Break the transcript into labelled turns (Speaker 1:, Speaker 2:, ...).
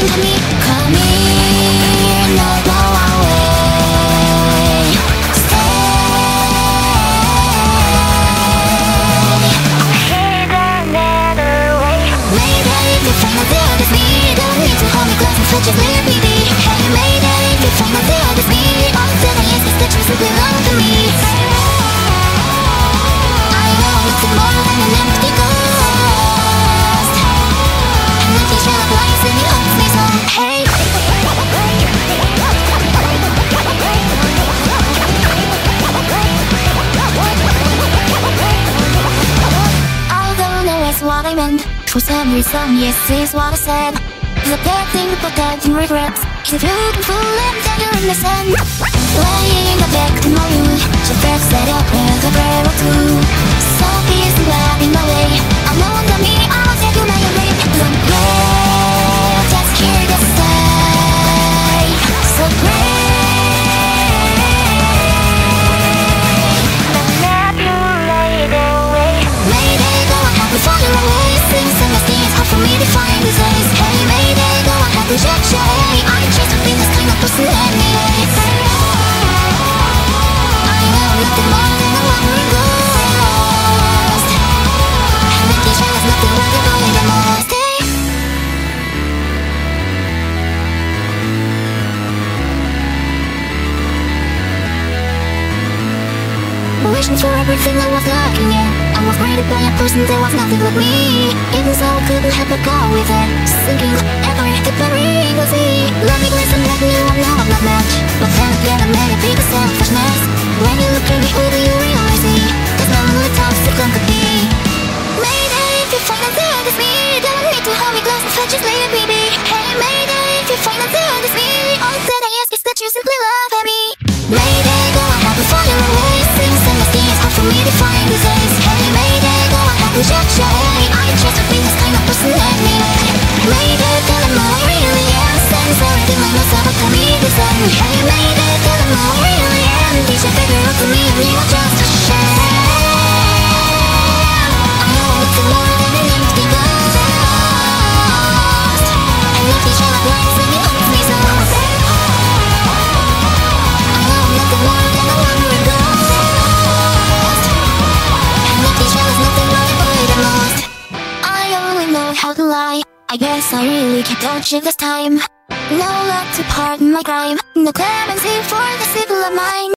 Speaker 1: saying come here, no go away. Stay. Hidden away. Mayday, if you find out that it's me, don't need to hold me close and touch your lip, baby. Hey, mayday, if you find out that it's me, all that I ask is that you simply belong to me. I know nothing more than an empty ghost. An empty shell of lies and it haunts me so. Hey. Although no, it's what I meant. For some reason, yes, is what I said. The bad thing about that in regrets is beautiful and tender in the sun. Lying back in my room, she first set up with a prayer or two. So peace and love in my way. Alone to me, I'll take you my way. Don't let just hear the sigh. So great. The nebulated away. Mayday, go ahead before you're away. Things and the things hard for me to find these days. Hey, mayday, go ahead, reject your hey. I just have been this kind of person anyways. I know nothing more than a wandering ghost. And empty shell is nothing but a boy the most. Hey. Wishing for everything I was lacking in. I was graded by a person that was nothing like me. Even so, I couldn't help but go with it. Sinking every tip I read the sea. Let me listen, let me know I know I'm not much. But then again, I made a big selfishness. When you look at me, who do you realize me? There's no one who talks to come to be. Mayday, if you find out that it's me, don't need to hold me close and touch your sleeve, baby. Hey, mayday, if you find out that it's me, all that I ask is that you simply love me. Mayday, go ahead before you're away. Things and the things hard for me to find these days. Hey, mayday, go ahead, reject your hey. I just have been this kind of person anyway. Mayday, tell them all I really am. Stands everything like myself, but tell me this end. Hey, mayday, tell them all I really am. They should figure out to me and you are just a sham. I know nothing more than an empty ghost. An empty shell of lies and it haunts me so. I know nothing more than a wandering ghost. An empty shell is nothing but a boy the most. I only know how to lie. I guess I really can't dodge it this time. No luck to pardon my crime. No clemency for the civil of mine.